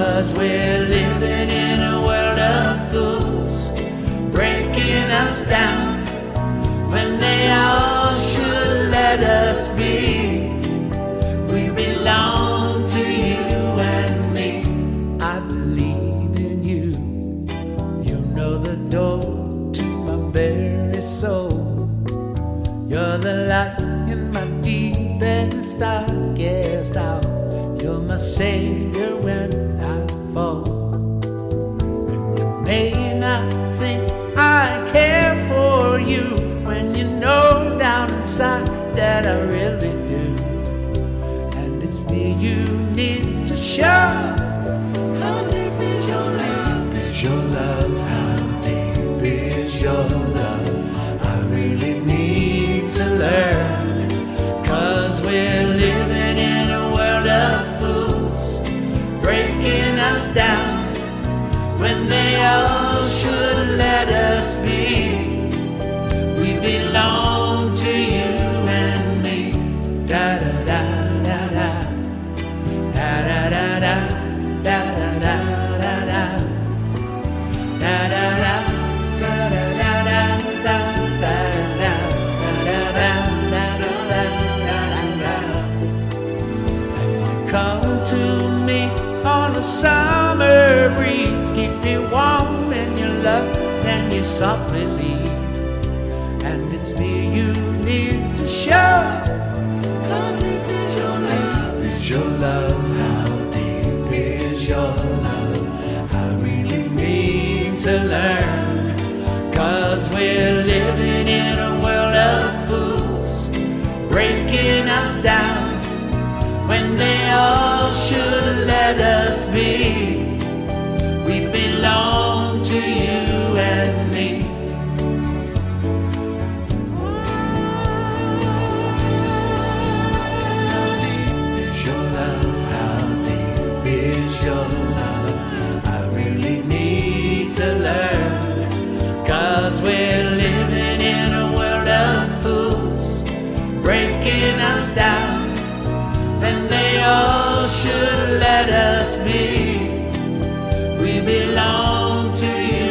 'Cause we're living in a world of fools, breaking us down when they all should let us be. We belong to you and me. I believe in you. You know the door to my very soul. You're the light in my deepest, darkest hour. You're my savior when I fall. And you may not think I care for you, when you know down inside that I really do. And it's me you need to show. How deep is your love? Is your love? How deep is your love? I really need to learn. 'Cause we're living in a world of fools, breaking us down when they all should let us be. We belong to you and me. Da da da da da, da da da da, da da da da da, da da da da da da da da da. Come to me on a summer breeze, keep me warm in your love, then you softly leave. And it's me you need to show. How deep is your love? Is your love? How deep is your love? I really need to learn. 'Cause we're living in a world of fools, breaking us down when they all should let us be. We belong to you and me. How deep is your love? How deep is your love? I really need to learn. 'Cause we're living in a world of fools, breaking us down when they all should let us be. We belong to you.